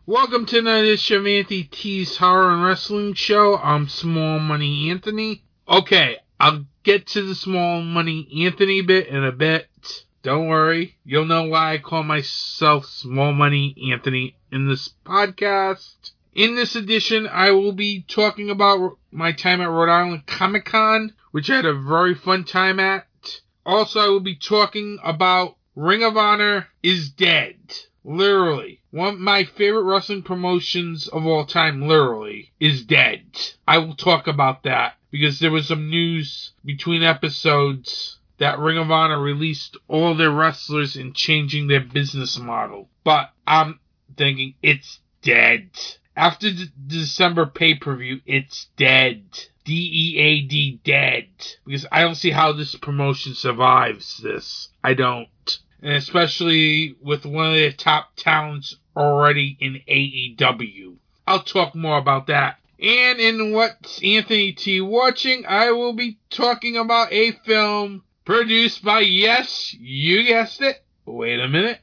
Welcome to another edition of Anthony T's Horror and Wrestling Show. I'm Small Money Anthony. Okay, I'll get to the Small Money Anthony bit in a bit. Don't worry, you'll know why I call myself Small Money Anthony in this podcast. In this edition, I will be talking about my time at Rhode Island Comic Con, which I had a very fun time at. Also, I will be talking about Ring of Honor is dead. Literally. One of my favorite wrestling promotions of all time, literally, is dead. I will talk about that because there was some news between episodes that Ring of Honor released all their wrestlers and changing their business model. But I'm thinking it's dead. After the December pay-per-view, it's dead. D-E-A-D, dead. Because I don't see how this promotion survives this. I don't. And especially with one of their top talents already in AEW. I'll talk more about that. And in What's Anthony T Watching, I will be talking about a film produced by, yes, you guessed it, wait a minute,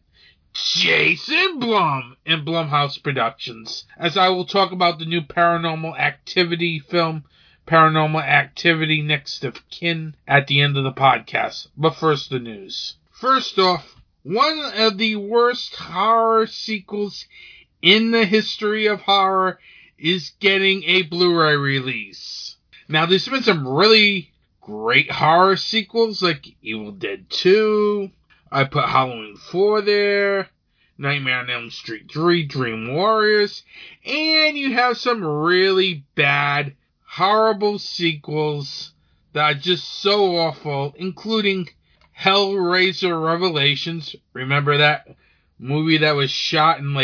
Jason Blum and Blumhouse Productions. As I will talk about the new Paranormal Activity film, Paranormal Activity Next of Kin, at the end of the podcast. But first, the news. First off, one of the worst horror sequels in the history of horror is getting a Blu-ray release. Now, there's been some really great horror sequels like Evil Dead 2. I put Halloween 4 there. Nightmare on Elm Street 3, Dream Warriors. And you have some really bad, horrible sequels that are just so awful, including Hellraiser Revelations. Remember that movie that was shot in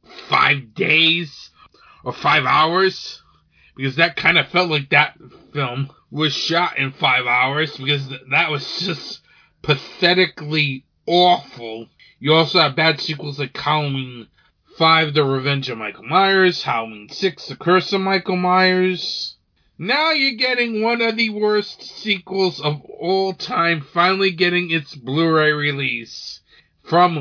5 days or 5 hours? Because that kind of felt like that film was shot in 5 hours, because that was just pathetically awful. You also have bad sequels like Halloween 5, The Revenge of Michael Myers, Halloween 6, The Curse of Michael Myers. Now you're getting one of the worst sequels of all time finally getting its Blu-ray release from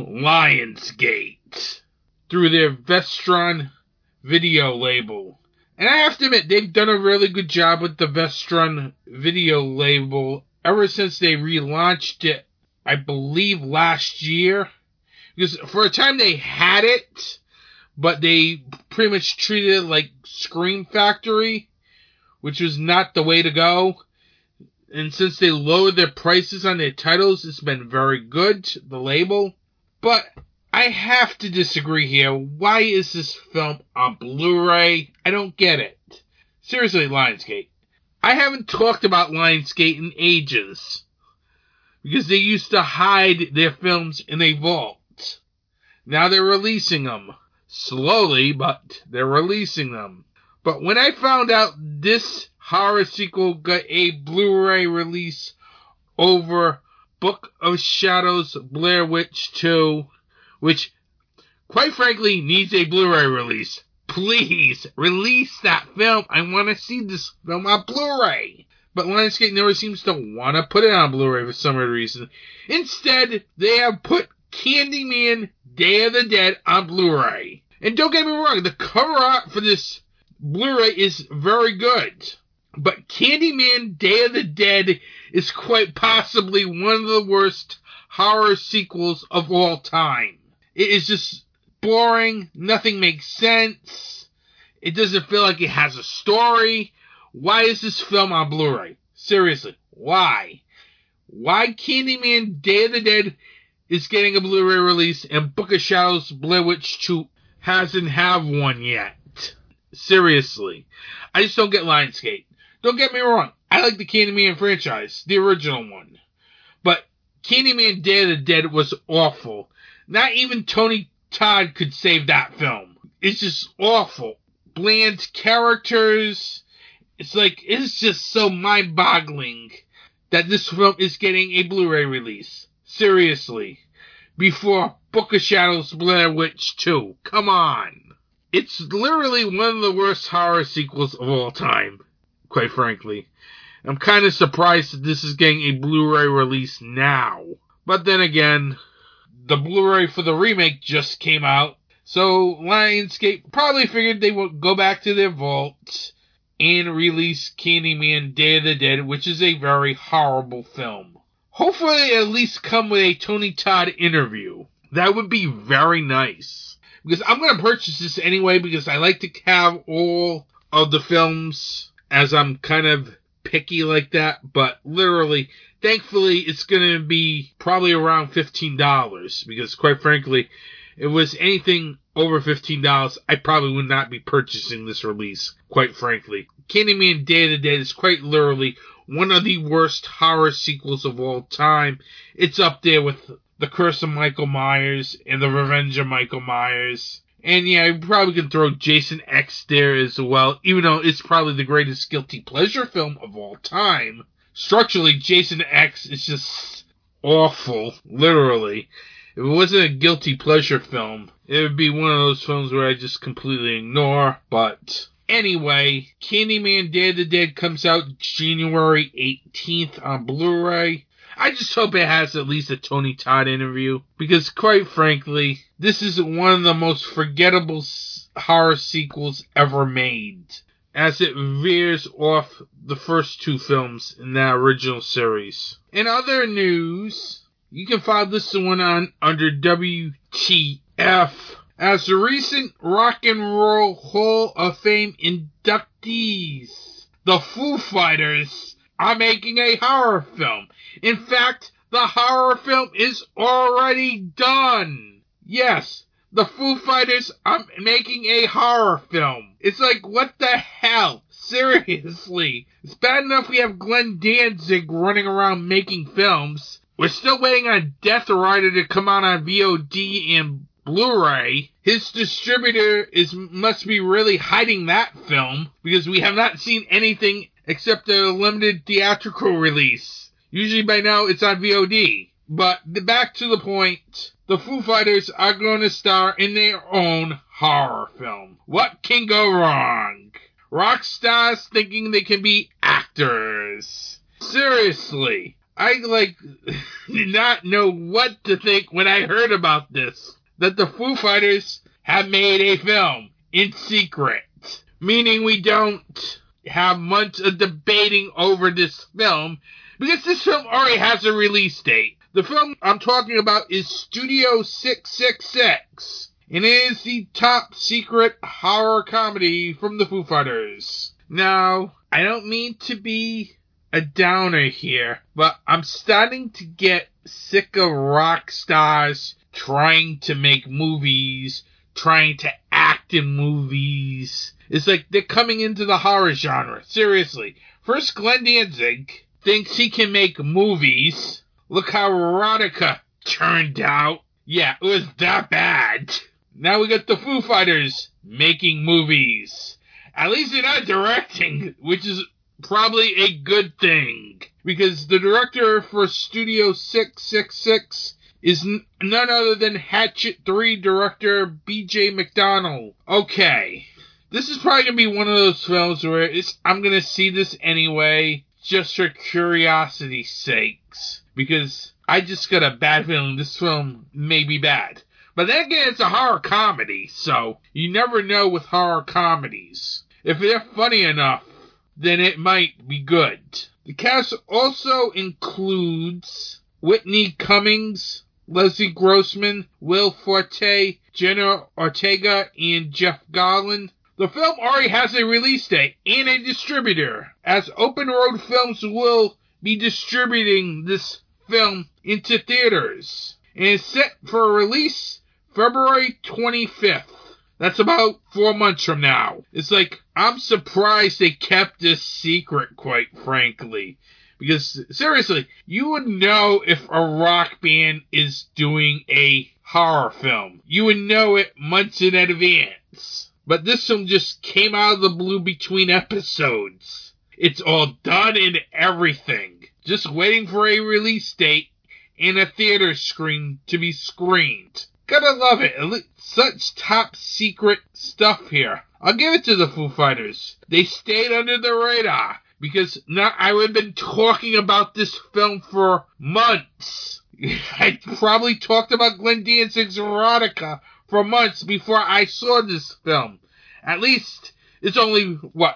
Lionsgate through their Vestron video label. And I have to admit, they've done a really good job with the Vestron video label ever since they relaunched it, I believe, last year. Because for a time they had it, but they pretty much treated it like Scream Factory, which was not the way to go. And since they lowered their prices on their titles, it's been very good, the label. But I have to disagree here. Why is this film on Blu-ray? I don't get it. Seriously, Lionsgate. I haven't talked about Lionsgate in ages, because they used to hide their films in a vault. Now they're releasing them. Slowly, but they're releasing them. But when I found out this horror sequel got a Blu-ray release over Book of Shadows Blair Witch 2, which, quite frankly, needs a Blu-ray release. Please, release that film. I want to see this film on Blu-ray. But Lionsgate never seems to want to put it on Blu-ray for some reason. Instead, they have put Candyman Day of the Dead on Blu-ray. And don't get me wrong, the cover art for this Blu-ray is very good. But Candyman Day of the Dead is quite possibly one of the worst horror sequels of all time. It is just boring. Nothing makes sense. It doesn't feel like it has a story. Why is this film on Blu-ray? Seriously, why? Why Candyman Day of the Dead is getting a Blu-ray release and Book of Shadows Blair Witch 2 hasn't have one yet? Seriously. I just don't get Lionsgate. Don't get me wrong. I like the Candyman franchise, the original one. But Candyman Day of the Dead was awful. Not even Tony Todd could save that film. It's just awful. Bland characters. It's just so mind-boggling that this film is getting a Blu-ray release. Seriously. Before Book of Shadows Blair Witch 2. Come on. It's literally one of the worst horror sequels of all time, quite frankly. I'm kind of surprised that this is getting a Blu-ray release now. But then again, the Blu-ray for the remake just came out, So Lionsgate probably figured they would go back to their vault and release Candyman Day of the Dead, which is a very horrible film. Hopefully at least come with a Tony Todd interview. That would be very nice. Because I'm going to purchase this anyway because I like to have all of the films as I'm kind of picky like that. But literally, thankfully, it's going to be probably around $15 because quite frankly, if it was anything over $15, I probably would not be purchasing this release, quite frankly. Candyman Day of the Dead is quite literally one of the worst horror sequels of all time. It's up there with The Curse of Michael Myers and The Revenge of Michael Myers. And yeah, you probably can throw Jason X there as well, even though it's probably the greatest guilty pleasure film of all time. Structurally, Jason X is just awful, literally. If it wasn't a guilty pleasure film, it would be one of those films where I just completely ignore. But anyway, Candyman Day of the Dead comes out January 18th on Blu-ray. I just hope it has at least a Tony Todd interview, because quite frankly, this is one of the most forgettable horror sequels ever made, as it veers off the first two films in that original series. In other news, you can find this one on under WTF, as the recent Rock and Roll Hall of Fame inductees, the Foo Fighters, are making a horror film. In fact, the horror film is already done. Yes, the Foo Fighters are making a horror film. It's like, what the hell? Seriously. It's bad enough we have Glenn Danzig running around making films. We're still waiting on Death Rider to come out on VOD and Blu-ray. His distributor must be really hiding that film, because we have not seen anything except a limited theatrical release. Usually by now it's on VOD. But back to the point, the Foo Fighters are going to star in their own horror film. What can go wrong? Rock stars thinking they can be actors. Seriously. I, did not know what to think when I heard about this. That the Foo Fighters have made a film in secret. Meaning we don't have months of debating over this film, because this film already has a release date. The film I'm talking about is Studio 666. And it is the top secret horror comedy from the Foo Fighters. Now, I don't mean to be a downer here, but I'm starting to get sick of rock stars trying to make movies, trying to act in movies. It's like they're coming into the horror genre. Seriously. First, Glenn Danzig thinks he can make movies. Look how Erotica turned out. Yeah, it was that bad. Now we got the Foo Fighters making movies. At least they're not directing, which is probably a good thing, because the director for Studio 666 is none other than Hatchet 3 director B.J. McDonnell. Okay, this is probably going to be one of those films where I'm going to see this anyway, just for curiosity's sakes, because I just got a bad feeling this film may be bad. But then again, it's a horror comedy, so you never know with horror comedies. If they're funny enough, then it might be good. The cast also includes Whitney Cummings, Leslie Grossman, Will Forte, Jenna Ortega, and Jeff Garlin. The film already has a release date and a distributor, as Open Road Films will be distributing this film into theaters. And it's set for a release February 25th. That's about 4 months from now. It's like, I'm surprised they kept this secret, quite frankly. Because, seriously, you would know if a rock band is doing a horror film. You would know it months in advance. But this film just came out of the blue between episodes. It's all done and everything. Just waiting for a release date and a theater screen to be screened. Gotta love it. Such top secret stuff here. I'll give it to the Foo Fighters. They stayed under the radar, because now I would have been talking about this film for months. I probably talked about Glenn Danzig's Erotica for months before I saw this film. At least it's only,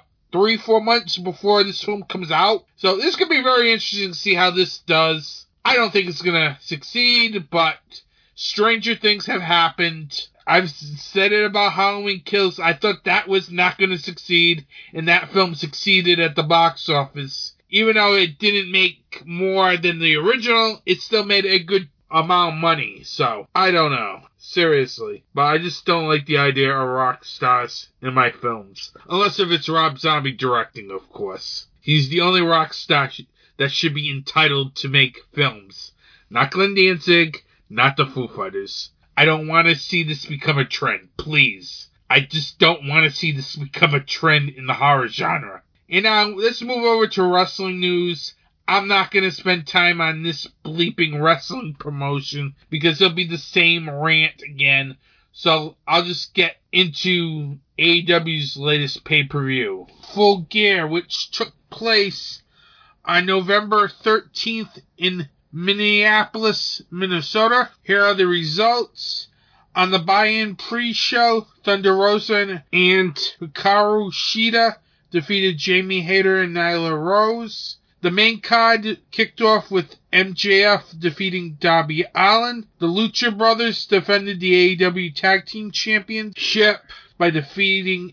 3-4 months before this film comes out. So this could be very interesting to see how this does. I don't think it's going to succeed, but stranger things have happened. I've said it about Halloween Kills. I thought that was not going to succeed, and that film succeeded at the box office. Even though it didn't make more than the original, it still made a good amount of money. So, I don't know. Seriously. But I just don't like the idea of rock stars in my films. Unless if it's Rob Zombie directing, of course. He's the only rock star that should be entitled to make films. Not Glenn Danzig, not the Foo Fighters. I don't want to see this become a trend, please. I just don't want to see this become a trend in the horror genre. And now, let's move over to wrestling news. I'm not going to spend time on this bleeping wrestling promotion because it'll be the same rant again. So I'll just get into AEW's latest pay-per-view, Full Gear, which took place on November 13th in Minneapolis, Minnesota. Here are the results. On the buy-in pre-show, Thunder Rosa and Hikaru Shida defeated Jamie Hayter and Nyla Rose. The main card kicked off with MJF defeating Darby Allin. The Lucha Brothers defended the AEW Tag Team Championship by defeating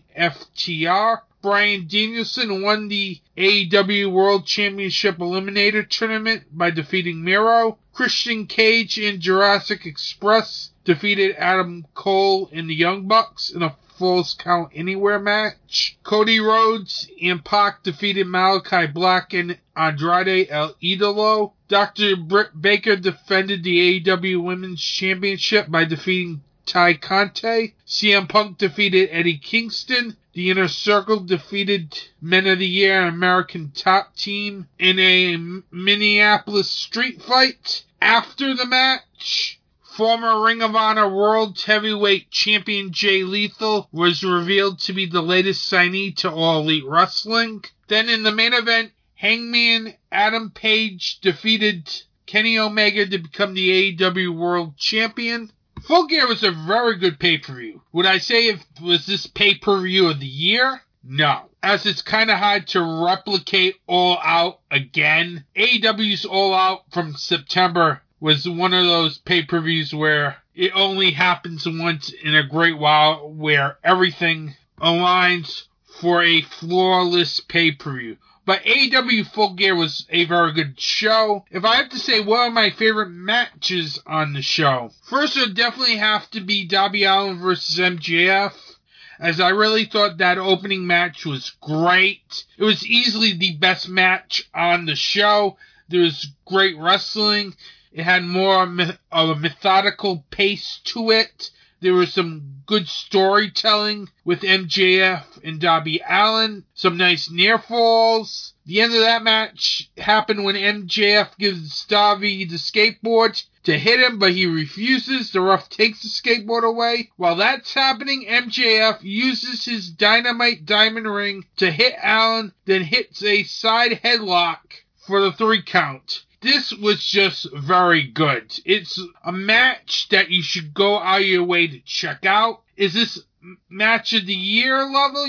FTR. Bryan Danielson won the AEW World Championship Eliminator Tournament by defeating Miro. Christian Cage and Jurassic Express defeated Adam Cole and the Young Bucks in a Falls Count Anywhere match. Cody Rhodes and Pac defeated Malachi Black and Andrade El Idolo. Dr. Britt Baker defended the AEW Women's Championship by defeating Ty Conte. CM Punk defeated Eddie Kingston. The Inner Circle defeated Men of the Year and American Top Team in a Minneapolis street fight. After the match, former Ring of Honor World Heavyweight Champion Jay Lethal was revealed to be the latest signee to All Elite Wrestling. Then in the main event, Hangman Adam Page defeated Kenny Omega to become the AEW World Champion. Full Gear was a very good pay-per-view. Would I say it was this pay-per-view of the year? No, as it's kind of hard to replicate All Out again. AEW's All Out from September was one of those pay-per-views where it only happens once in a great while, where everything aligns for a flawless pay-per-view. But AEW Full Gear was a very good show. If I have to say what are my favorite matches on the show, first would definitely have to be Darby Allin versus MJF, as I really thought that opening match was great. It was easily the best match on the show. There was great wrestling. It had more of a methodical pace to it. There was some good storytelling with MJF and Darby Allin. Some nice near falls. The end of that match happened when MJF gives Darby the skateboard to hit him, but he refuses. The ref takes the skateboard away. While that's happening, MJF uses his dynamite diamond ring to hit Allin, then hits a side headlock for the 3 count. This was just very good. It's a match that you should go out of your way to check out. Is this match of the year level?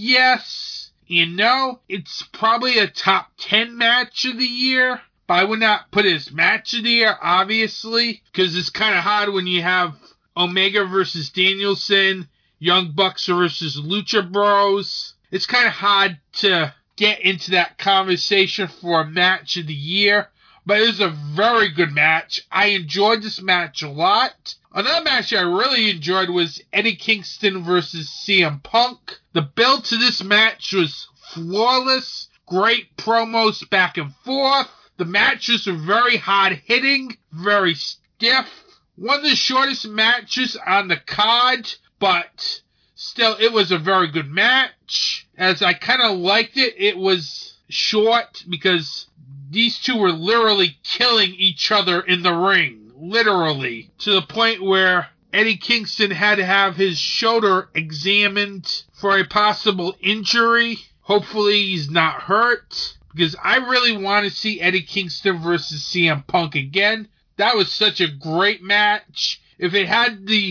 Yes and no. It's probably a top 10 match of the year, but I would not put it as match of the year, obviously, because it's kind of hard when you have Omega versus Danielson, Young Bucks versus Lucha Bros. It's kind of hard to get into that conversation for a match of the year. But it was a very good match. I enjoyed this match a lot. Another match I really enjoyed was Eddie Kingston versus CM Punk. The build to this match was flawless. Great promos back and forth. The matches were very hard-hitting, very stiff. One of the shortest matches on the card, but still, it was a very good match. As I kind of liked it, it was short because these two were literally killing each other in the ring. Literally. To the point where Eddie Kingston had to have his shoulder examined for a possible injury. Hopefully he's not hurt, because I really want to see Eddie Kingston versus CM Punk again. That was such a great match. If it had the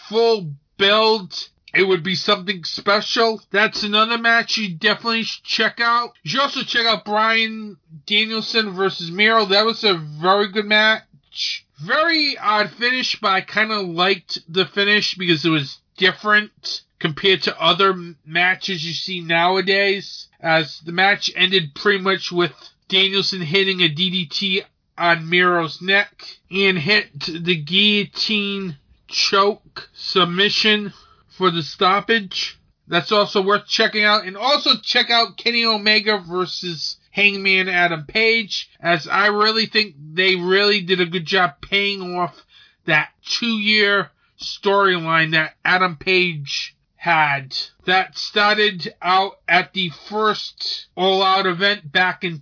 full build, it would be something special. That's another match you definitely should check out. You should also check out Bryan Danielson versus Miro. That was a very good match. Very odd finish, but I kind of liked the finish because it was different compared to other matches you see nowadays, as the match ended pretty much with Danielson hitting a DDT on Miro's neck and hit the guillotine choke submission for the stoppage. That's also worth checking out. And also check out Kenny Omega versus Hangman Adam Page, as I really think they really did a good job paying off that 2-year storyline that Adam Page had. That started out at the first All Out event back in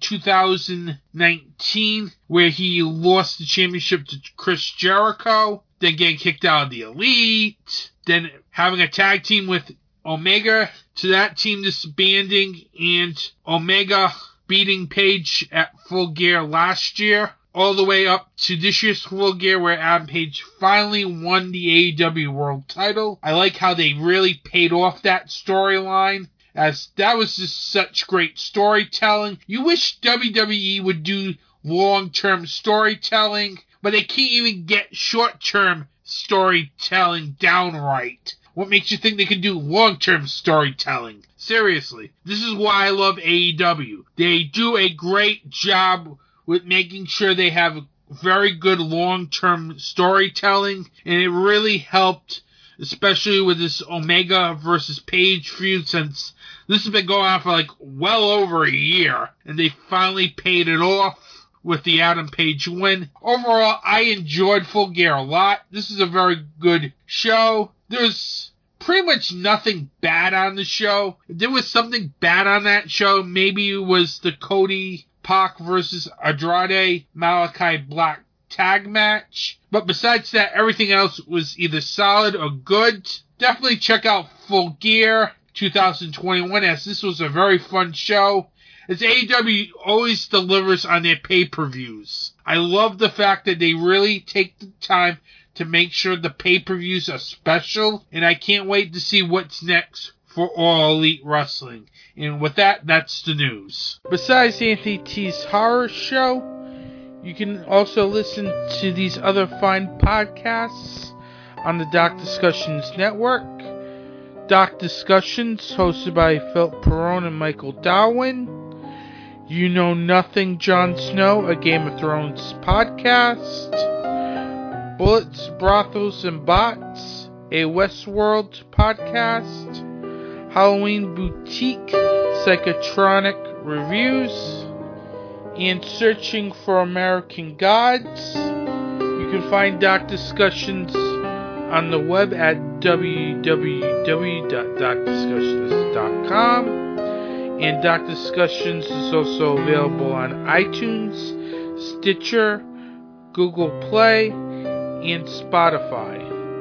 2019, where he lost the championship to Chris Jericho, then getting kicked out of the Elite, then having a tag team with Omega, to that team disbanding, and Omega beating Page at Full Gear last year, all the way up to this year's Full Gear, where Adam Page finally won the AEW World title. I like how they really paid off that storyline, as that was just such great storytelling. You wish WWE would do long-term storytelling, but they can't even get short-term storytelling down right. What makes you think they can do long-term storytelling? Seriously, this is why I love AEW. They do a great job with making sure they have very good long-term storytelling, and it really helped, especially with this Omega versus Page feud, since this has been going on for like well over a year, and they finally paid it off with the Adam Page win. Overall, I enjoyed Full Gear a lot. This is a very good show. There's pretty much nothing bad on the show. If there was something bad on that show, maybe it was the Cody Pac versus Andrade Malachi Black tag match. But besides that, everything else was either solid or good. Definitely check out Full Gear 2021, as this was a very fun show, as AEW always delivers on their pay-per-views. I love the fact that they really take the time to make sure the pay-per-views are special, and I can't wait to see what's next for All Elite Wrestling. And with that, that's the news. Besides the Anthony T's Horror Show, you can also listen to these other fine podcasts on the Doc Discussions Network. Doc Discussions, hosted by Philip Perrone and Michael Darwin. You Know Nothing, Jon Snow, a Game of Thrones podcast. Bullets, Brothels, and Bots, a Westworld podcast. Halloween Boutique, Psychotronic Reviews, and Searching for American Gods. You can find Doc Discussions on the web at www.docdiscussions.com, and Doc Discussions is also available on iTunes, Stitcher, Google Play, and Spotify.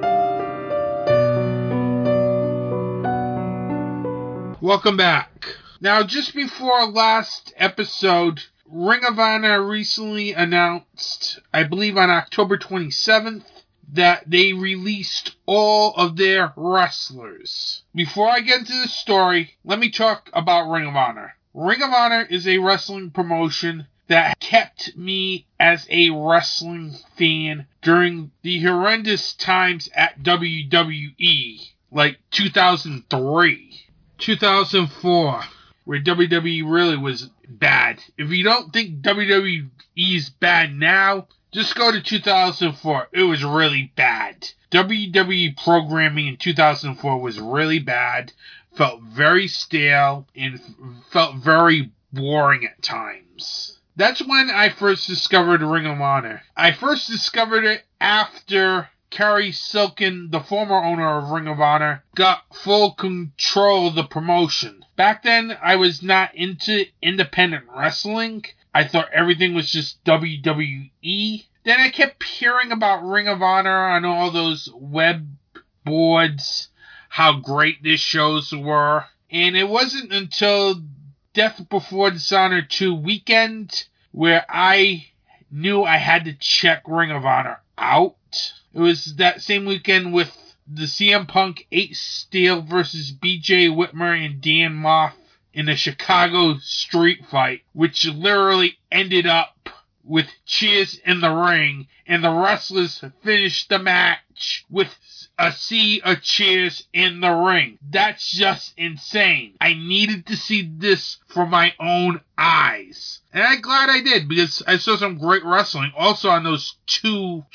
Welcome back. Now, just before last episode, Ring of Honor recently announced, I believe on October 27th, that they released all of their wrestlers. Before I get into the story, let me talk about Ring of Honor. Ring of Honor is a wrestling promotion that kept me as a wrestling fan during the horrendous times at WWE, like 2003. 2004, where WWE really was bad. If you don't think WWE is bad now, just go to 2004. It was really bad. WWE programming in 2004 was really bad, felt very stale, and felt very boring at times. That's when I first discovered Ring of Honor. I first discovered it after Kerry Silken, the former owner of Ring of Honor, got full control of the promotion. Back then, I was not into independent wrestling. I thought everything was just WWE. Then I kept hearing about Ring of Honor on all those web boards, how great their shows were. And it wasn't until Death Before Dishonor 2 weekend where I knew I had to check Ring of Honor out. It was that same weekend with the CM Punk Ace Steel versus BJ Whitmer and Dan Moff in a Chicago street fight, which literally ended up with cheers in the ring, and the wrestlers finished the match with a sea of cheers in the ring. That's just insane. I needed to see this for my own eyes. And I'm glad I did, because I saw some great wrestling also on those two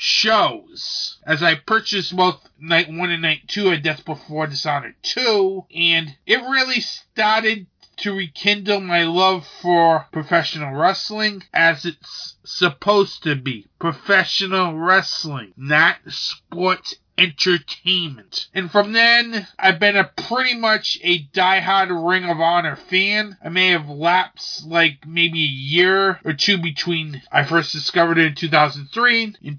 shows. As I purchased both Night 1 and Night 2 at Death Before Dishonored 2, and it really started to rekindle my love for professional wrestling as it's supposed to be. Professional wrestling, not sports entertainment. And from then, I've been pretty much a diehard Ring of Honor fan. I may have lapsed like maybe a year or two between I first discovered it in 2003. In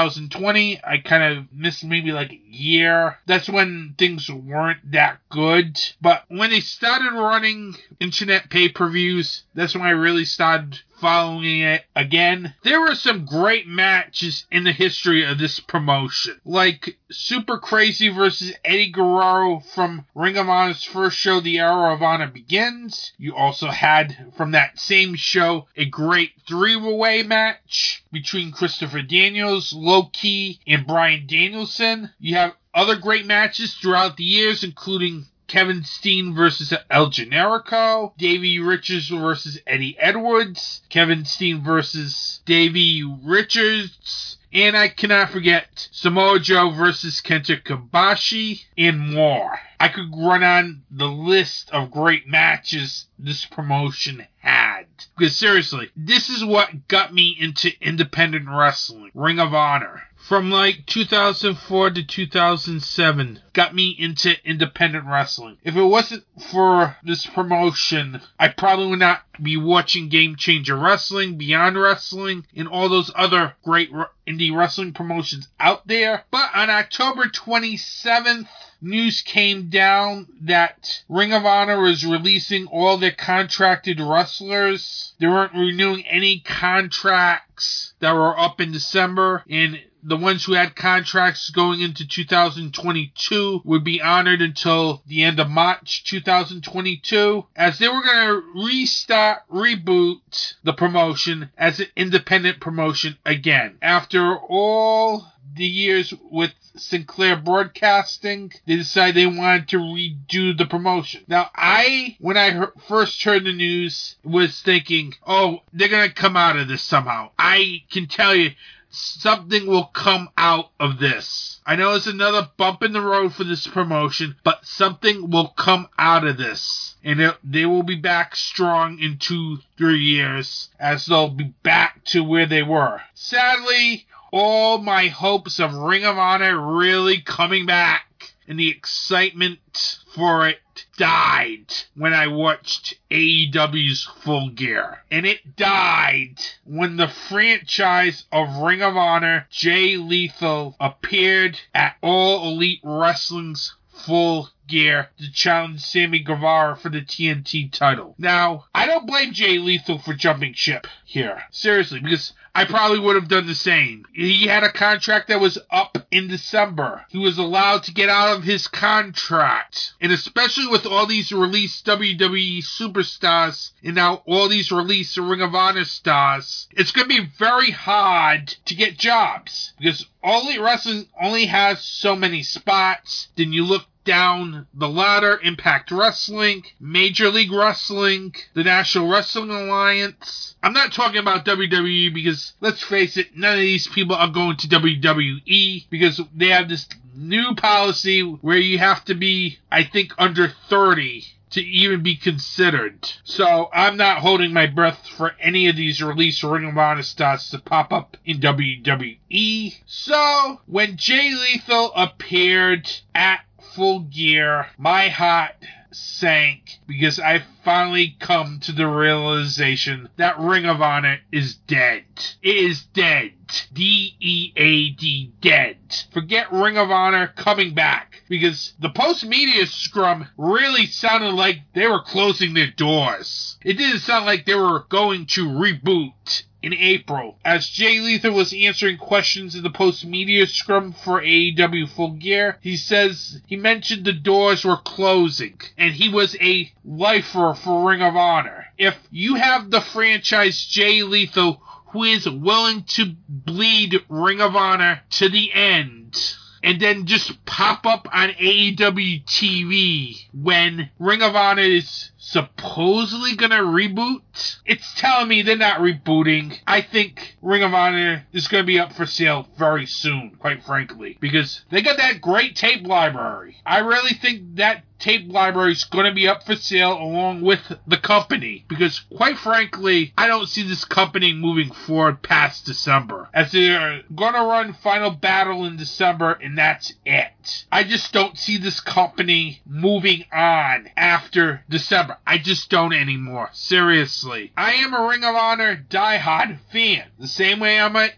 2020, I kind of missed maybe like a year. That's when things weren't that good. But when they started running internet pay-per-views, that's when I really started following it again. There were some great matches in the history of this promotion, like Super Crazy versus Eddie Guerrero from Ring of Honor's first show, The Era of Honor Begins. You also had, from that same show, a great three-way match between Christopher Daniels, Low Ki, and Bryan Danielson. You have other great matches throughout the years, including Kevin Steen versus El Generico, Davey Richards versus Eddie Edwards, Kevin Steen versus Davey Richards, and I cannot forget Samoa Joe versus Kenta Kobashi, and more. I could run on the list of great matches this promotion had. Because seriously, this is what got me into independent wrestling. Ring of Honor. From like 2004 to 2007, got me into independent wrestling. If it wasn't for this promotion, I probably would not be watching Game Changer Wrestling, Beyond Wrestling, and all those other great indie wrestling promotions out there. But on October 27th, news came down that Ring of Honor was releasing all their contracted wrestlers. They weren't renewing any contracts that were up in December, and the ones who had contracts going into 2022 would be honored until the end of March 2022, as they were going to reboot the promotion as an independent promotion again. After all the years with Sinclair Broadcasting, they decided they wanted to redo the promotion. Now, when I first heard the news, was thinking, oh, they're going to come out of this somehow. I can tell you, something will come out of this. I know it's another bump in the road for this promotion, but something will come out of this. And they will be back strong in 2-3 years, as they'll be back to where they were. Sadly, all my hopes of Ring of Honor really coming back and the excitement for it died when I watched AEW's Full Gear. And it died when the franchise of Ring of Honor, Jay Lethal, appeared at All Elite Wrestling's Full Gear to challenge Sammy Guevara for the TNT title. Now, I don't blame Jay Lethal for jumping ship here. Seriously, because I probably would have done the same. He had a contract that was up in December. He was allowed to get out of his contract. And especially with all these released WWE superstars and now all these released Ring of Honor stars, it's going to be very hard to get jobs. Because All Elite Wrestling only has so many spots. Then you look down the ladder: Impact Wrestling, Major League Wrestling, the National Wrestling Alliance. I'm not talking about WWE because, let's face it, none of these people are going to WWE because they have this new policy where you have to be, I think, under 30 to even be considered. So I'm not holding my breath for any of these released Ring of Honor stars to pop up in WWE. So when Jay Lethal appeared at Full Gear, my heart sank because I finally come to the realization that Ring of Honor is dead. It is dead. D-E-A-D, dead. Forget Ring of Honor coming back, because the post-media scrum really sounded like they were closing their doors. It didn't sound like they were going to reboot in April. As Jay Lethal was answering questions in the post-media scrum for AEW Full Gear, he mentioned the doors were closing, and he was a lifer for Ring of Honor. If you have the franchise Jay Lethal who is willing to bleed Ring of Honor to the end, and then just pop up on AEW TV when Ring of Honor is supposedly gonna reboot, it's telling me they're not rebooting. I think Ring of Honor is gonna be up for sale very soon, quite frankly, because they got that great tape library. I really think that tape library is going to be up for sale along with the company, because quite frankly, I don't see this company moving forward past December, as they're going to run Final Battle in December and that's it. I just don't see this company moving on after December. I just don't anymore. Seriously. I am a Ring of Honor diehard fan, the same way I'm an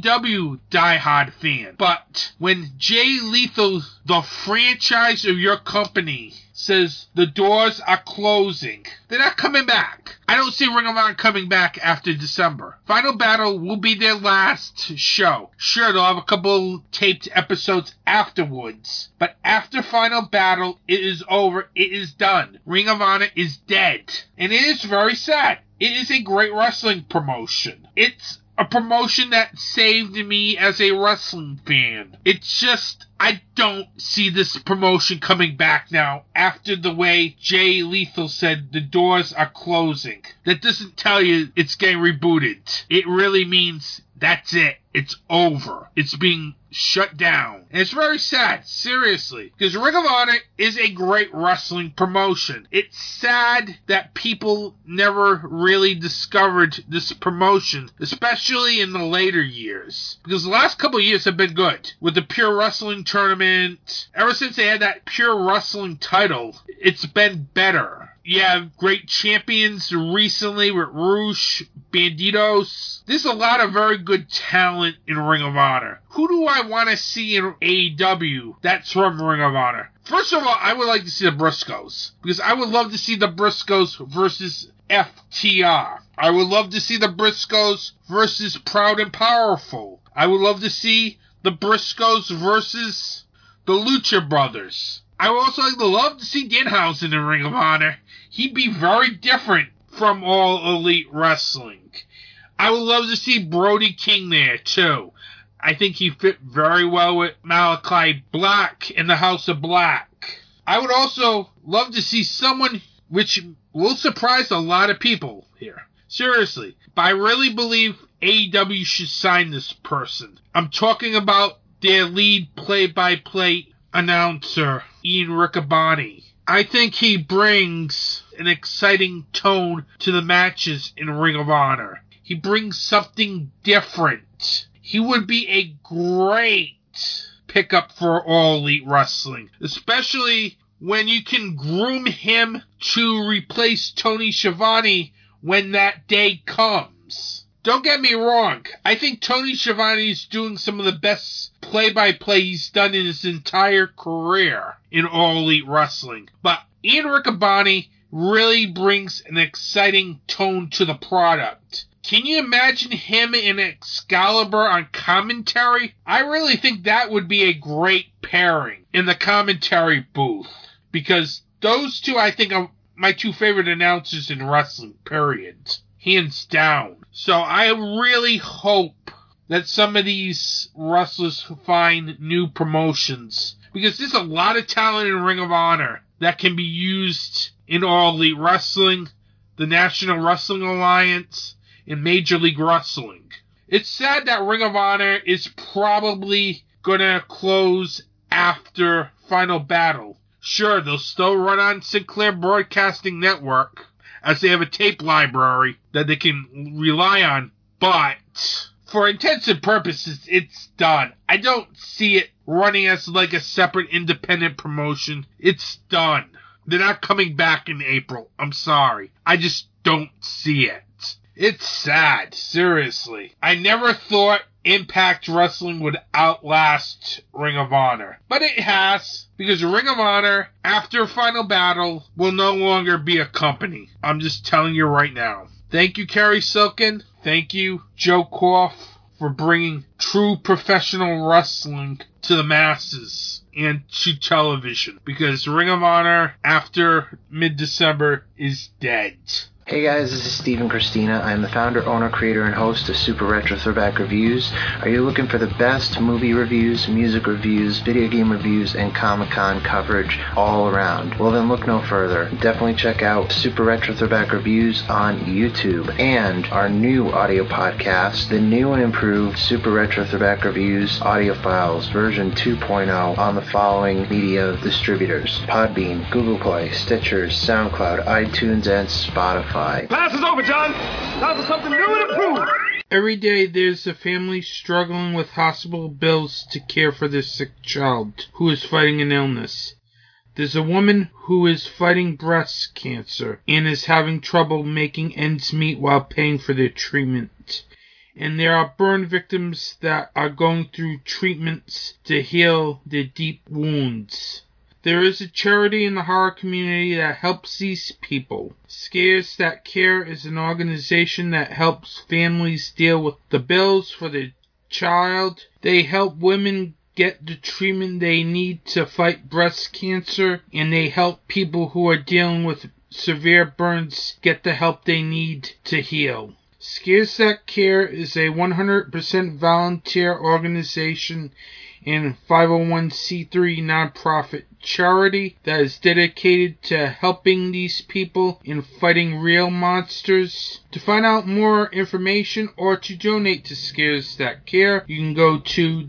AEW diehard fan. But when Jay Lethal, the franchise of your company, says the doors are closing, they're not coming back. I don't see Ring of Honor coming back after December. Final Battle will be their last show. Sure, they'll have a couple taped episodes afterwards, but after Final Battle, it is over. It is done. Ring of Honor is dead. And it is very sad. It is a great wrestling promotion. It's a promotion that saved me as a wrestling fan. It's just, I don't see this promotion coming back now after the way Jay Lethal said the doors are closing. That doesn't tell you it's getting rebooted. It really means that's it. It's over. It's being shut down. And it's very sad, seriously, because Ring of Honor is a great wrestling promotion. It's sad that people never really discovered this promotion, especially in the later years, because the last couple of years have been good. With the Pure Wrestling Tournament, ever since they had that Pure Wrestling title, it's been better. You have great champions recently with Rush, Banditos. There's a lot of very good talent in Ring of Honor. Who do I want to see in AEW that's from Ring of Honor? First of all, I would like to see the Briscoes, because I would love to see the Briscoes versus FTR. I would love to see the Briscoes versus Proud and Powerful. I would love to see the Briscoes versus the Lucha Brothers. I would also love to see Danhausen in Ring of Honor. He'd be very different from All Elite Wrestling. I would love to see Brody King there, too. I think he fit very well with Malachi Black in the House of Black. I would also love to see someone which will surprise a lot of people here. Seriously. But I really believe AEW should sign this person. I'm talking about their lead play-by-play announcer, Ian Riccaboni. I think he brings an exciting tone to the matches in Ring of Honor. He brings something different. He would be a great pickup for All Elite Wrestling, especially when you can groom him to replace Tony Schiavone when that day comes. Don't get me wrong, I think Tony Schiavone is doing some of the best play-by-play he's done in his entire career in All Elite Wrestling. But Ian Riccaboni really brings an exciting tone to the product. Can you imagine him in Excalibur on commentary? I really think that would be a great pairing in the commentary booth, because those two, I think, are my two favorite announcers in wrestling, period. Hands down. So I really hope that some of these wrestlers find new promotions, because there's a lot of talent in Ring of Honor that can be used in All Elite Wrestling, the National Wrestling Alliance, and Major League Wrestling. It's sad that Ring of Honor is probably going to close after Final Battle. Sure, they'll still run on Sinclair Broadcasting Network, as they have a tape library that they can rely on, but for intensive purposes, it's done. I don't see it running as like a separate independent promotion. It's done. They're not coming back in April. I'm sorry. I just don't see it. It's sad, seriously. I never thought Impact Wrestling would outlast Ring of Honor, but it has, because Ring of Honor, after Final Battle, will no longer be a company. I'm just telling you right now. Thank you, Kerry Silkin. Thank you, Joe Koff, for bringing true professional wrestling to the masses and to television, because Ring of Honor after mid-December is dead. Hey guys, this is Stephen Christina. I am the founder, owner, creator, and host of Super Retro Throwback Reviews. Are you looking for the best movie reviews, music reviews, video game reviews, and Comic-Con coverage all around? Well then look no further. Definitely check out Super Retro Throwback Reviews on YouTube and our new audio podcast, the new and improved Super Retro Throwback Reviews audio files version 2.0 on the following media distributors: Podbean, Google Play, Stitcher, SoundCloud, iTunes, and Spotify. Class is over, John. Now for something new and improved. Every day there's a family struggling with hospital bills to care for their sick child who is fighting an illness. There's a woman who is fighting breast cancer and is having trouble making ends meet while paying for their treatment. And there are burn victims that are going through treatments to heal their deep wounds. There is a charity in the horror community that helps these people. Scares That Care is an organization that helps families deal with the bills for their child. They help women get the treatment they need to fight breast cancer, and they help people who are dealing with severe burns get the help they need to heal. Scares That Care is a 100% volunteer organization and 501c3 nonprofit charity that is dedicated to helping these people in fighting real monsters. To find out more information or to donate to Scares That Care, you can go to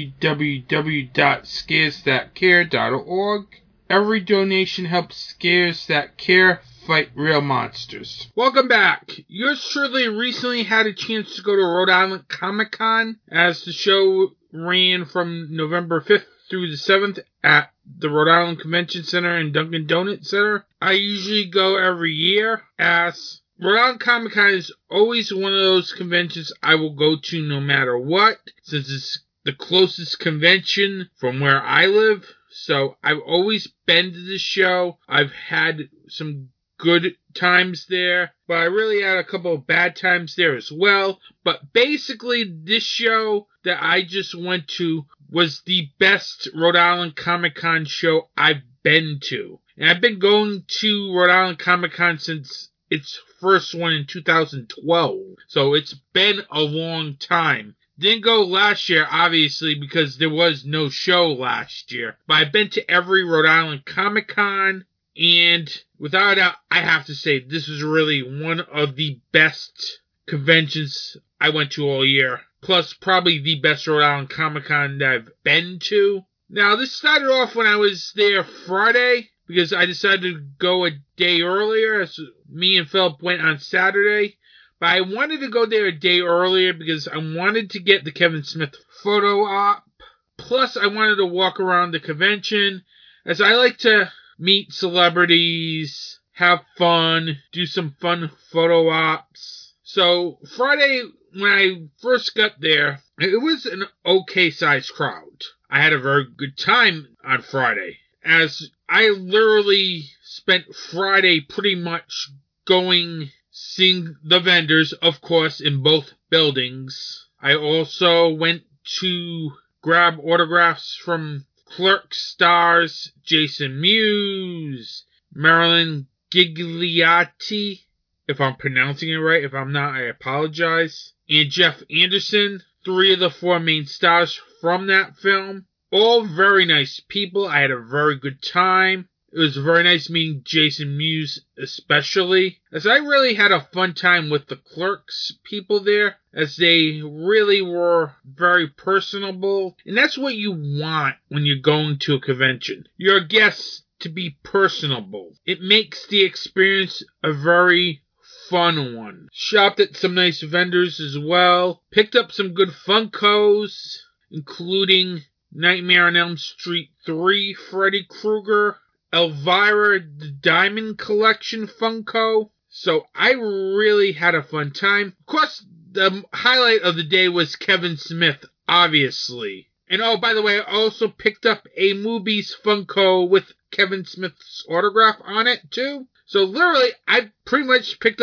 www.scaresthatcare.org. Every donation helps Scares That Care fight real monsters. Welcome back. Yours truly recently had a chance to go to Rhode Island Comic-Con, as the show ran from November 5th through the 7th at the Rhode Island Convention Center and Dunkin' Donuts Center. I usually go every year, as Rhode Island Comic-Con is always one of those conventions I will go to no matter what, since it's the closest convention from where I live. So I've always been to this show. I've had some good times there, but I really had a couple of bad times there as well. But basically, this show that I just went to was the best Rhode Island Comic-Con show I've been to. And I've been going to Rhode Island Comic-Con since its first one in 2012. So it's been a long time. Didn't go last year, obviously, because there was no show last year. But I've been to every Rhode Island Comic-Con, and without a doubt, I have to say, this is really one of the best conventions I went to all year. Plus, probably the best Rhode Island Comic-Con that I've been to. Now, this started off when I was there Friday, because I decided to go a day earlier, as me and Philip went on Saturday. But I wanted to go there a day earlier because I wanted to get the Kevin Smith photo op. Plus, I wanted to walk around the convention, as I like to meet celebrities, have fun, do some fun photo ops. So, Friday, when I first got there, it was an okay-sized crowd. I had a very good time on Friday, as I literally spent Friday pretty much seeing the vendors, of course, in both buildings. I also went to grab autographs from Clerks stars Jason Mewes, Marilyn Gigliotti, if I'm pronouncing it right. If I'm not, I apologize. And Jeff Anderson, 3 of the 4 main stars from that film. All very nice people. I had a very good time. It was very nice meeting Jason Mewes especially, as I really had a fun time with the Clerks people there, as they really were very personable. And that's what you want when you're going to a convention. Your guests to be personable. It makes the experience a very fun one. Shopped at some nice vendors as well. Picked up some good Funkos, including Nightmare on Elm Street 3 Freddy Krueger, Elvira the Diamond Collection Funko. So I really had a fun time. Of course, the highlight of the day was Kevin Smith, obviously. And oh, by the way, I also picked up a Movies Funko with Kevin Smith's autograph on it, too. So literally, I pretty much picked up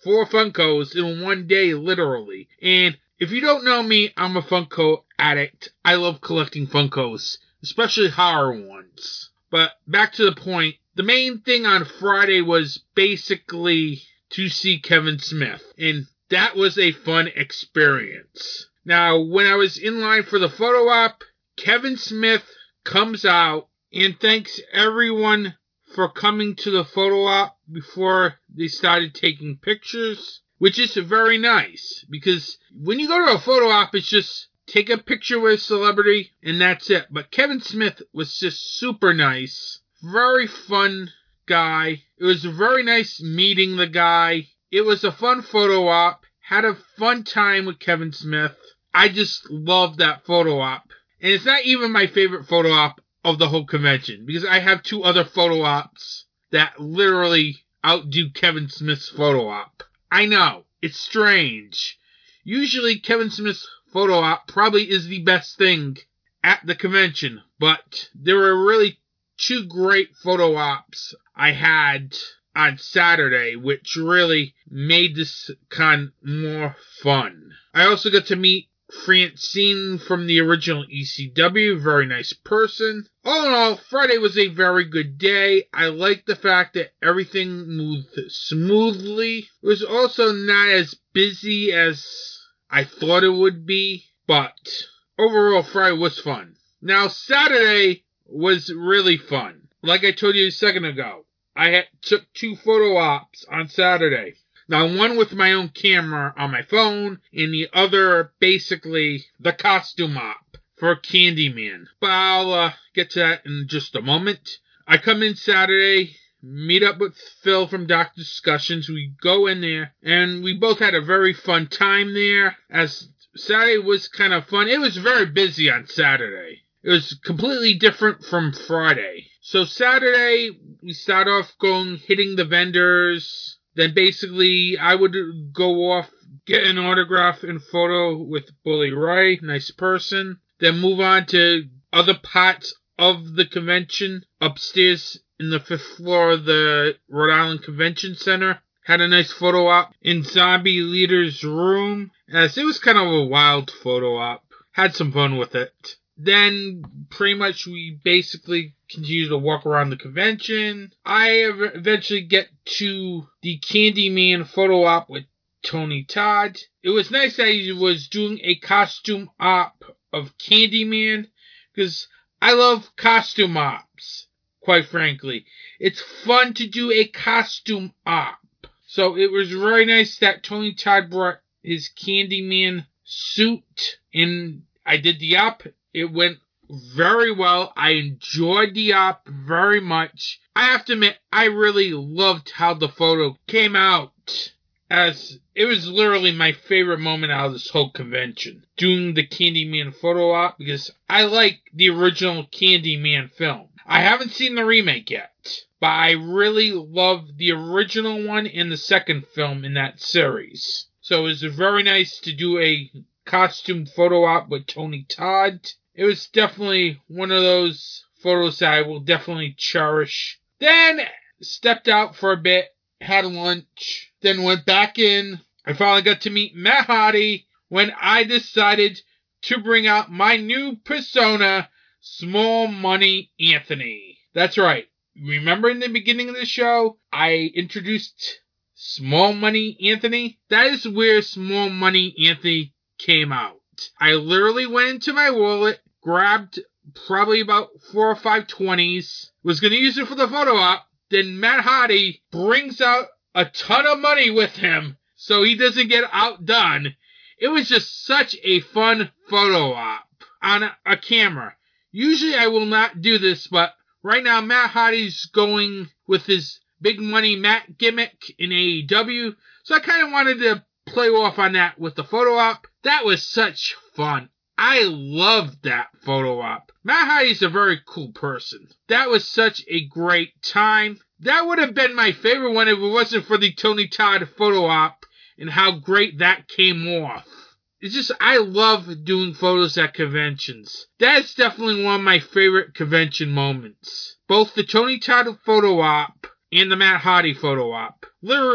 4 Funkos in one day, literally. And if you don't know me, I'm a Funko addict. I love collecting Funkos, especially horror ones. But back to the point, the main thing on Friday was basically to see Kevin Smith, and that was a fun experience. Now, when I was in line for the photo op, Kevin Smith comes out and thanks everyone for coming to the photo op before they started taking pictures, which is very nice, because when you go to a photo op, it's just take a picture with a celebrity and that's it. But Kevin Smith was just super nice, very fun guy. It was very nice meeting the guy. It was a fun photo op. Had a fun time with Kevin Smith. I just loved that photo op. And it's not even my favorite photo op of the whole convention, because I have 2 other photo ops that literally outdo Kevin Smith's photo op. I know, it's strange. Usually Kevin Smith's photo op probably is the best thing at the convention, but there were really 2 great photo ops I had on Saturday, which really made this con more fun. I also got to meet Francine from the original ECW, very nice person. All in all, Friday was a very good day. I liked the fact that everything moved smoothly. It was also not as busy as I thought it would be, but overall Friday was fun. Now Saturday was really fun. Like I told you a second ago, I took 2 photo ops on Saturday. Now, one with my own camera on my phone, and the other, basically, the costume op for Candyman. But I'll get to that in just a moment. I come in Saturday, meet up with Phil from Doctor Discussions. We go in there, and we both had a very fun time there. As Saturday was kind of fun. It was very busy on Saturday. It was completely different from Friday. So Saturday, we start off hitting the vendors. Then basically, I would go off, get an autograph and photo with Bully Ray, nice person. Then move on to other parts of the convention, upstairs in the 5th floor of the Rhode Island Convention Center. Had a nice photo op in Zombie Leader's room, as it was kind of a wild photo op. Had some fun with it. Then, pretty much, we basically continue to walk around the convention. I eventually get to the Candyman photo op with Tony Todd. It was nice that he was doing a costume op of Candyman, because I love costume ops, quite frankly. It's fun to do a costume op. So it was very nice that Tony Todd brought his Candyman suit, and I did the op. It went very well. I enjoyed the op very much. I have to admit, I really loved how the photo came out, as it was literally my favorite moment out of this whole convention, doing the Candyman photo op, because I like the original Candyman film. I haven't seen the remake yet, but I really love the original one and the second film in that series. So it was very nice to do a costume photo op with Tony Todd. It was definitely one of those photos that I will definitely cherish. Then stepped out for a bit, had lunch, then went back in. I finally got to meet Matt Hardy when I decided to bring out my new persona, Small Money Anthony. That's right. Remember in the beginning of the show, I introduced Small Money Anthony? That is where Small Money Anthony came out. I literally went into my wallet, grabbed probably about 4 or 5 20s, was going to use it for the photo op, then Matt Hardy brings out a ton of money with him so he doesn't get outdone. It was just such a fun photo op on a camera. Usually I will not do this, but right now Matt Hardy's going with his big money Matt gimmick in AEW, so I kind of wanted to play off on that with the photo op. That was such fun. I loved that photo op. Matt Hardy's a very cool person. That was such a great time. That would have been my favorite one if it wasn't for the Tony Todd photo op and how great that came off. It's just, I love doing photos at conventions. That's definitely one of my favorite convention moments. Both the Tony Todd photo op and the Matt Hardy photo op. Literally,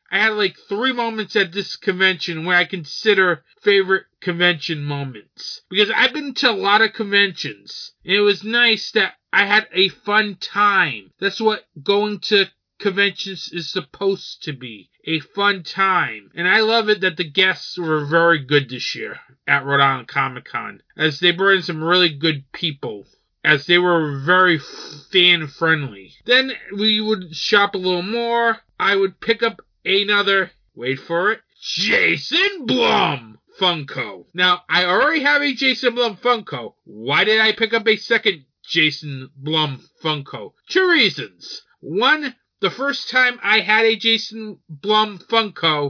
I had like 3 moments at this convention where I consider favorite convention moments. Because I've been to a lot of conventions, and it was nice that I had a fun time. That's what going to conventions is supposed to be. A fun time. And I love it that the guests were very good this year at Rhode Island Comic Con, as they brought in some really good people, as they were very fan-friendly. Then we would shop a little more. I would pick up another, wait for it, Jason Blum Funko. Now, I already have a Jason Blum Funko. Why did I pick up a second Jason Blum Funko? 2 reasons. One, the first time I had a Jason Blum Funko,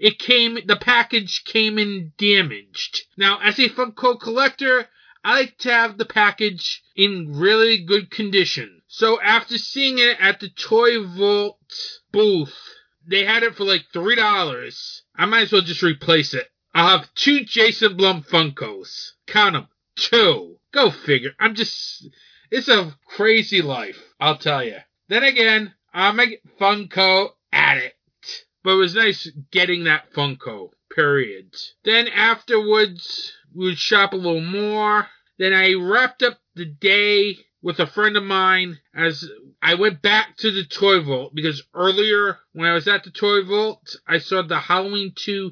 the package came in damaged. Now, as a Funko collector, I like to have the package in really good condition. So after seeing it at the Toy Vault booth, they had it for like $3. I might as well just replace it. I'll have 2 Jason Blum Funkos. Count them. 2. Go figure. It's a crazy life, I'll tell you. Then again, I'm a Funko addict. But it was nice getting that Funko, period. Then afterwards, we would shop a little more. Then I wrapped up the day with a friend of mine as I went back to the Toy Vault, because earlier when I was at the Toy Vault, I saw the Halloween 2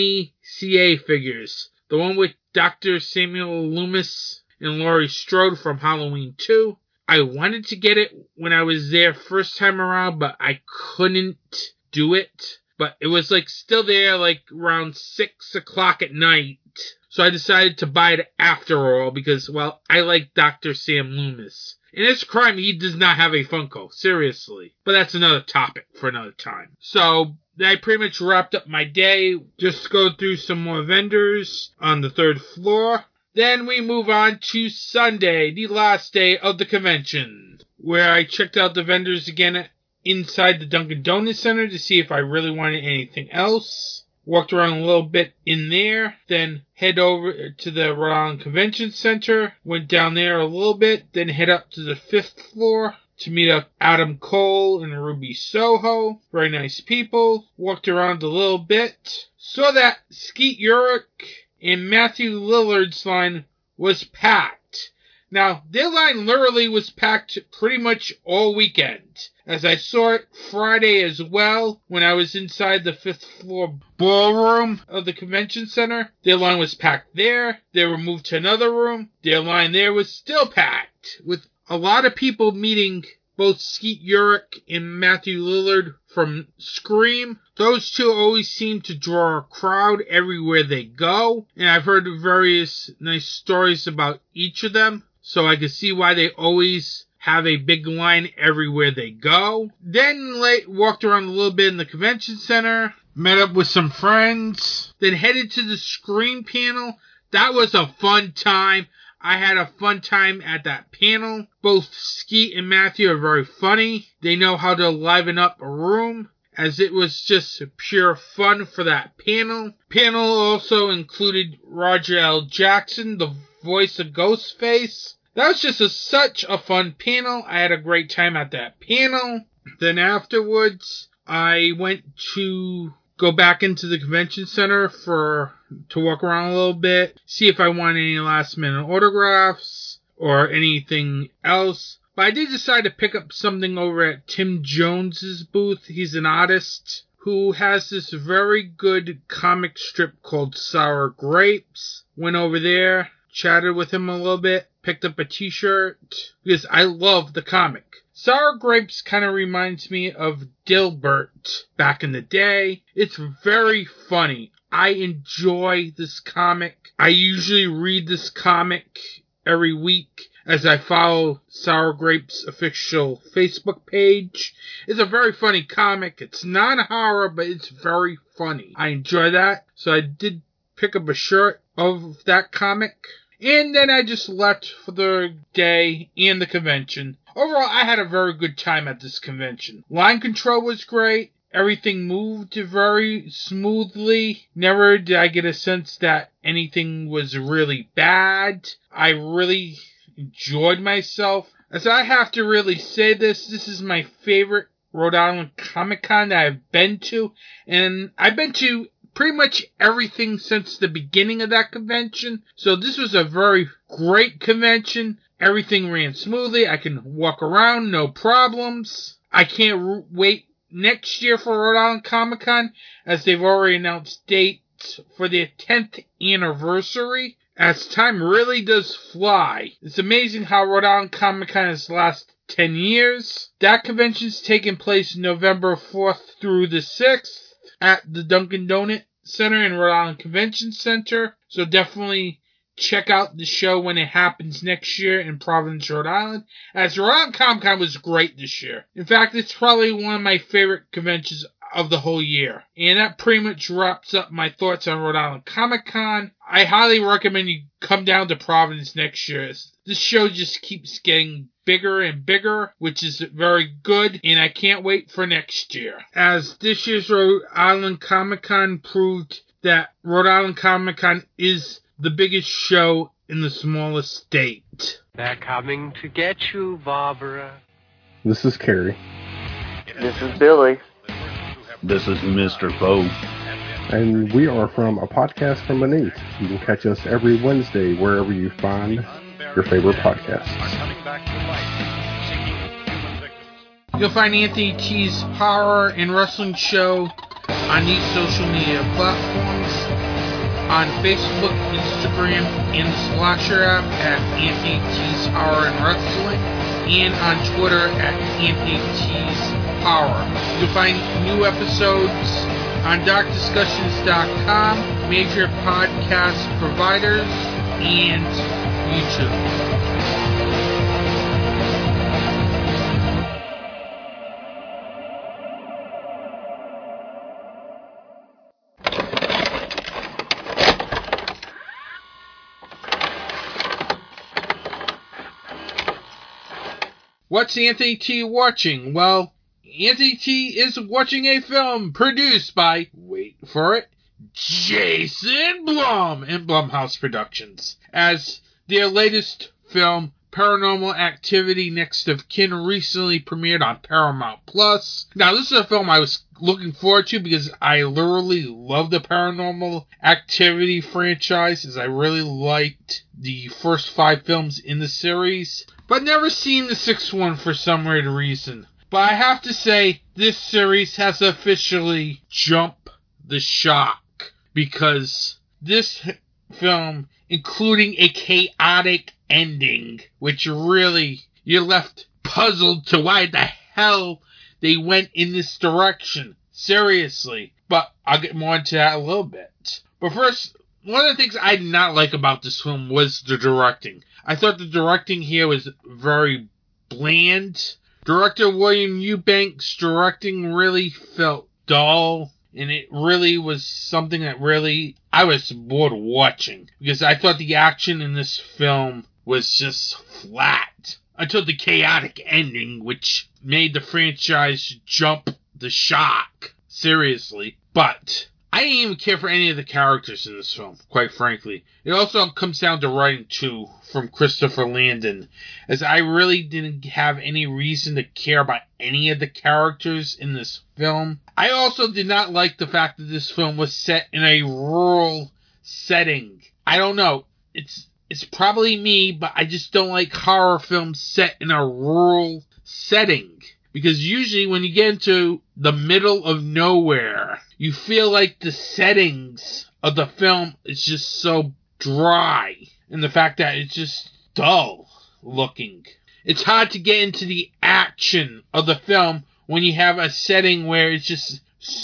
NECA figures. The one with Dr. Samuel Loomis and Laurie Strode from Halloween 2. I wanted to get it when I was there first time around, but I couldn't do it. But it was like still there like around 6 o'clock at night. So I decided to buy it after all because, well, I like Dr. Sam Loomis. And it's a crime he does not have a Funko. Seriously. But that's another topic for another time. So I pretty much wrapped up my day. Just go through some more vendors on the 3rd floor. Then we move on to Sunday, the last day of the convention, where I checked out the vendors again inside the Dunkin' Donuts Center to see if I really wanted anything else. Walked around a little bit in there, then head over to the Rhode Island Convention Center, went down there a little bit, then head up to the 5th floor to meet up Adam Cole and Ruby Soho. Very nice people. Walked around a little bit. Saw that Skeet Ulrich and Matthew Lillard's line was packed. Now, their line literally was packed pretty much all weekend, as I saw it Friday as well when I was inside the 5th floor ballroom of the convention center. Their line was packed there. They were moved to another room. Their line there was still packed, with a lot of people meeting both Skeet Ulrich and Matthew Lillard from Scream. Those two always seem to draw a crowd everywhere they go, and I've heard various nice stories about each of them, so I can see why they always have a big line everywhere they go. Then walked around a little bit in the convention center, met up with some friends, then headed to the Scream panel. That was a fun time. I had a fun time at that panel. Both Skeet and Matthew are very funny. They know how to liven up a room, as it was just pure fun for that panel. Panel also included Roger L. Jackson, the voice of Ghostface. That was just such a fun panel. I had a great time at that panel. Then afterwards, I went to go back into the convention center to walk around a little bit, see if I want any last minute autographs or anything else. But I did decide to pick up something over at Tim Jones's booth. He's an artist who has this very good comic strip called Sour Grapes. Went over there, chatted with him a little bit, picked up a t-shirt, because I love the comic. Sour Grapes kind of reminds me of Dilbert back in the day. It's very funny. I enjoy this comic. I usually read this comic every week as I follow Sour Grapes' official Facebook page. It's a very funny comic. It's not a horror, but it's very funny. I enjoy that. So I did pick up a shirt of that comic. And then I just left for the day and the convention. Overall, I had a very good time at this convention. Line control was great. Everything moved very smoothly. Never did I get a sense that anything was really bad. I really enjoyed myself. As I have to really say this is my favorite Rhode Island Comic Con that I've been to, and I've been to pretty much everything since the beginning of that convention. So this was a very great convention. Everything ran smoothly. I can walk around, no problems. I can't wait next year for Rhode Island Comic Con, as they've already announced dates for their 10th anniversary. As time really does fly. It's amazing how Rhode Island Comic Con has lasted 10 years. That convention's taking place November 4th through the 6th at the Dunkin' Donut Center in Rhode Island Convention Center. So definitely check out the show when it happens next year in Providence, Rhode Island. As Rhode Island Comic Con was great this year. In fact, it's probably one of my favorite conventions of the whole year. And that pretty much wraps up my thoughts on Rhode Island Comic Con. I highly recommend you come down to Providence next year. This show just keeps getting bigger and bigger, which is very good, and I can't wait for next year. As this year's Rhode Island Comic Con proved that Rhode Island Comic Con is the biggest show in the smallest state. They're coming to get you, Barbara. This is Carrie. This is Billy. This is Mr. Poe. And we are from A Podcast from Beneath. You can catch us every Wednesday wherever you find your favorite podcasts. You'll find Anthony T's Horror and Wrestling Show on these social media platforms. On Facebook, Instagram, and the Slasher app at Anthony T's Horror and Wrestling. And on Twitter at Anthony T's Power. You'll find new episodes on darkdiscussions.com, major podcast providers, and YouTube. What's Anthony T watching? Well, Anthony T is watching a film produced by, wait for it, Jason Blum and Blumhouse Productions. As their latest film, Paranormal Activity Next of Kin, recently premiered on Paramount Plus. Now, this is a film I was looking forward to because I literally love the Paranormal Activity franchise, as I really liked the first 5 films in the series, but never seen the 6th one for some weird reason. But I have to say, this series has officially jumped the shark, because this film, including a chaotic ending, which really, you're left puzzled to why the hell they went in this direction. Seriously. But I'll get more into that a little bit. But first, one of the things I did not like about this film was the directing. I thought the directing here was very bland. Director William Eubanks' directing really felt dull, and it really was something that really I was bored watching, because I thought the action in this film was just flat until the chaotic ending, which made the franchise jump the shark. Seriously. But I didn't even care for any of the characters in this film, quite frankly. It also comes down to writing, too, from Christopher Landon, as I really didn't have any reason to care about any of the characters in this film. I also did not like the fact that this film was set in a rural setting. I don't know. It's probably me, but I just don't like horror films set in a rural setting. Because usually when you get into the middle of nowhere, you feel like the settings of the film is just so dry. And the fact that it's just dull looking. It's hard to get into the action of the film when you have a setting where it's just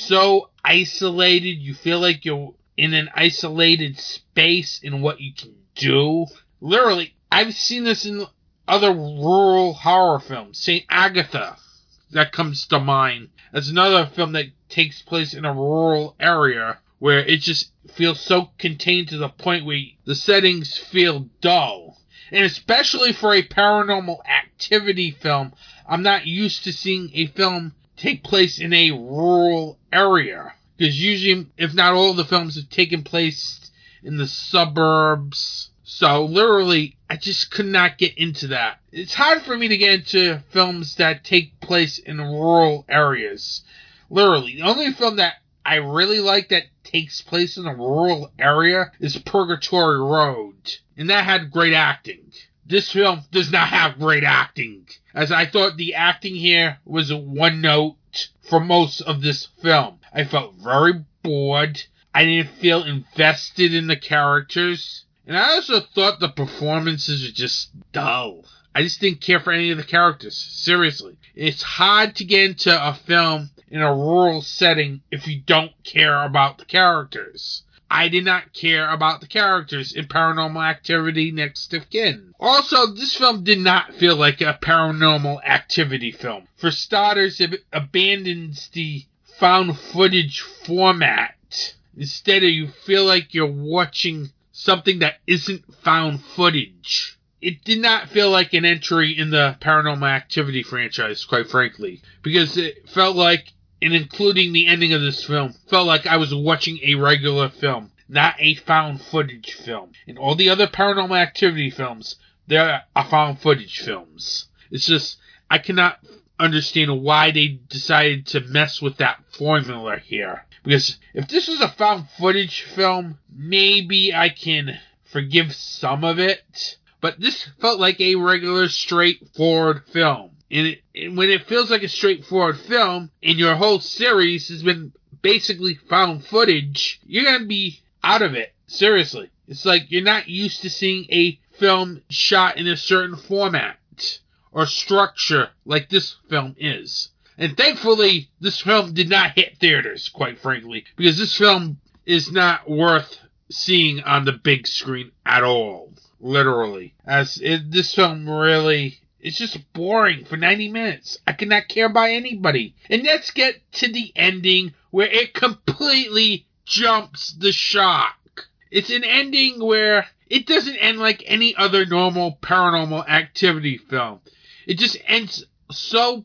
so isolated. You feel like you're in an isolated space in what you can do. Literally, I've seen this in other rural horror films. St. Agatha, that comes to mind. That's another film that takes place in a rural area where it just feels so contained to the point where the settings feel dull. And especially for a Paranormal Activity film, I'm not used to seeing a film take place in a rural area. Because usually, if not all, the films have taken place in the suburbs. So, literally, I just could not get into that. It's hard for me to get into films that take place in rural areas. Literally, the only film that I really like that takes place in a rural area is Purgatory Road. And that had great acting. This film does not have great acting, as I thought the acting here was one note for most of this film. I felt very bored. I didn't feel invested in the characters. And I also thought the performances were just dull. I just didn't care for any of the characters. Seriously. It's hard to get into a film in a rural setting if you don't care about the characters. I did not care about the characters in Paranormal Activity Next of Kin. Also, this film did not feel like a Paranormal Activity film. For starters, it abandons the found footage format. Instead, you feel like you're watching something that isn't found footage. It did not feel like an entry in the Paranormal Activity franchise, quite frankly, because it felt like, and including the ending of this film, felt like I was watching a regular film, not a found footage film. In all the other Paranormal Activity films, there are found footage films. It's just, I cannot understand why they decided to mess with that formula here. Because if this was a found footage film, maybe I can forgive some of it. But this felt like a regular, straightforward film. And when it feels like a straightforward film, and your whole series has been basically found footage, you're going to be out of it. Seriously. It's like you're not used to seeing a film shot in a certain format or structure like this film is. And thankfully, this film did not hit theaters, quite frankly, because this film is not worth seeing on the big screen at all. Literally. This film really... It's just boring for 90 minutes. I could not care about anybody. And let's get to the ending where it completely jumps the shark. It's an ending where it doesn't end like any other normal Paranormal Activity film. It just ends so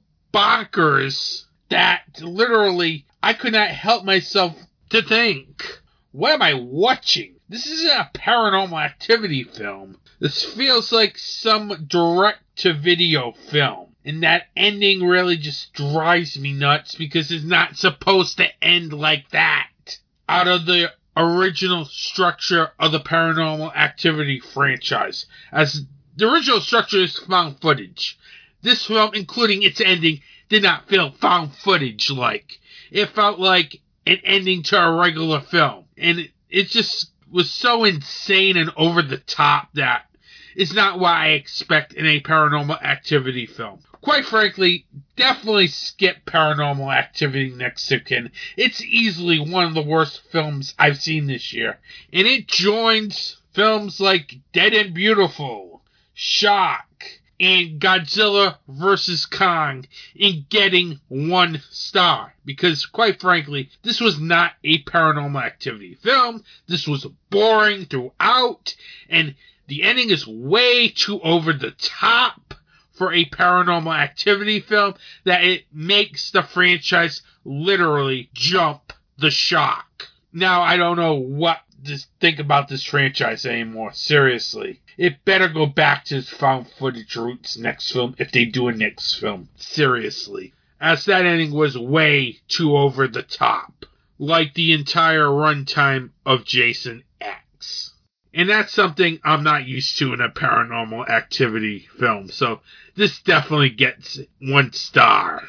bonkers that literally I could not help myself to think, what am I watching? This isn't a Paranormal Activity film. This feels like some direct-to-video film. And that ending really just drives me nuts because it's not supposed to end like that. Out of the original structure of the Paranormal Activity franchise. As the original structure is found footage. This film, including its ending, did not feel found footage-like. It felt like an ending to a regular film. And it just was so insane and over the top that it's not what I expect in a Paranormal Activity film. Quite frankly, definitely skip Paranormal Activity Next of Kin. It's easily one of the worst films I've seen this year. And it joins films like Dead and Beautiful, Shock, and Godzilla vs. Kong in getting 1 star. Because, quite frankly, this was not a Paranormal Activity film. This was boring throughout, and the ending is way too over the top for a Paranormal Activity film that it makes the franchise literally jump the shark. Now, I don't know what to think about this franchise anymore. Seriously. It better go back to its found footage roots next film if they do a next film. Seriously. As that ending was way too over the top. Like the entire runtime of Jason X. And that's something I'm not used to in a Paranormal Activity film. So this definitely gets 1 star.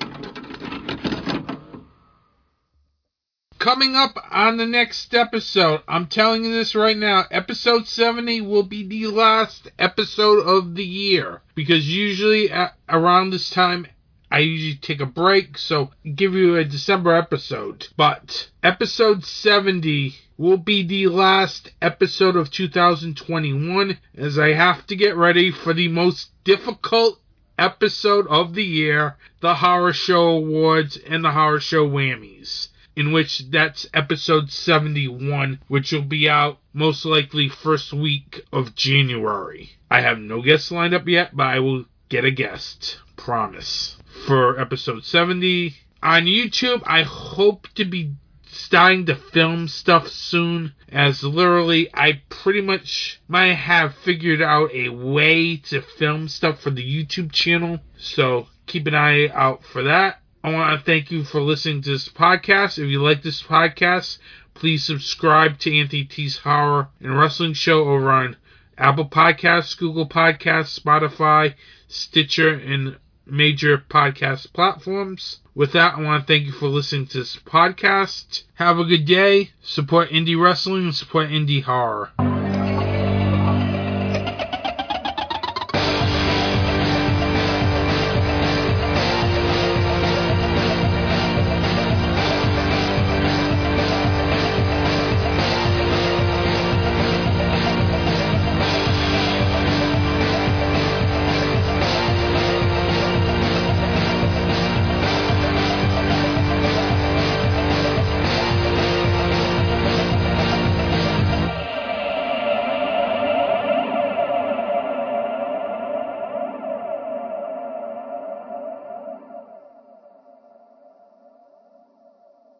Coming up on the next episode, I'm telling you this right now, episode 70 will be the last episode of the year. Because usually around this time, I usually take a break, so I'll give you a December episode. But episode 70 will be the last episode of 2021, as I have to get ready for the most difficult episode of the year, the Horror Show Awards and the Horror Show Whammies. In which that's episode 71, which will be out most likely first week of January. I have no guests lined up yet, but I will get a guest. Promise. For episode 70. On YouTube, I hope to be starting to film stuff soon, as literally I pretty much might have figured out a way to film stuff for the YouTube channel, so keep an eye out for that. I want to thank you for listening to this podcast. If you like this podcast, please subscribe to Anthony T's Horror and Wrestling Show over on Apple Podcasts, Google Podcasts, Spotify, Stitcher, and major podcast platforms. With that, I want to thank you for listening to this podcast. Have a good day. Support indie wrestling and support indie horror.